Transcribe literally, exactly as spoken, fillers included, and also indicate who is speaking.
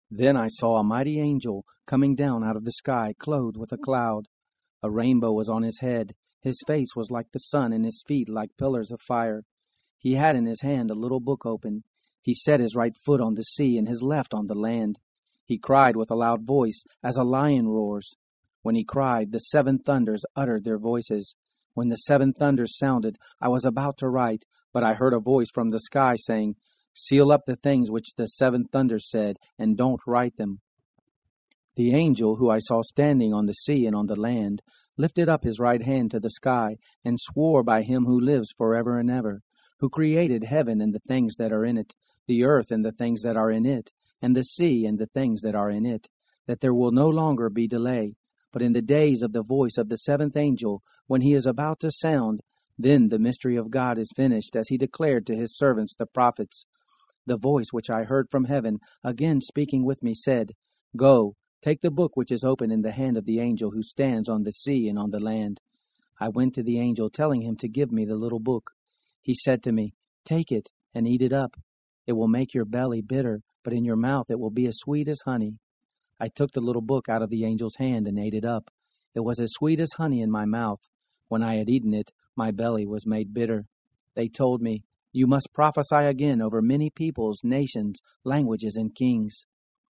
Speaker 1: Then I saw a mighty angel coming down out of the sky, clothed with a cloud. A rainbow was on his head. His face was like the sun, and his feet like pillars of fire. He had in his hand a little book open. He set his right foot on the sea, and his left on the land. He cried with a loud voice, as a lion roars. When he cried, the seven thunders uttered their voices. When the seven thunders sounded, I was about to write, but I heard a voice from the sky saying, "Seal up the things which the seven thunders said, and don't write them." The angel who I saw standing on the sea and on the land lifted up his right hand to the sky and swore by him who lives forever and ever, who created heaven and the things that are in it, the earth and the things that are in it, and the sea and the things that are in it, that there will no longer be delay. But in the days of the voice of the seventh angel, when he is about to sound, then the mystery of God is finished, as he declared to his servants the prophets. The voice which I heard from heaven, again speaking with me, said, "Go, take the book which is open in the hand of the angel who stands on the sea and on the land." I went to the angel, telling him to give me the little book. He said to me, "Take it and eat it up. It will make your belly bitter, but in your mouth it will be as sweet as honey." I took the little book out of the angel's hand and ate it up. It was as sweet as honey in my mouth. When I had eaten it, my belly was made bitter. They told me, "You must prophesy again over many peoples, nations, languages, and kings."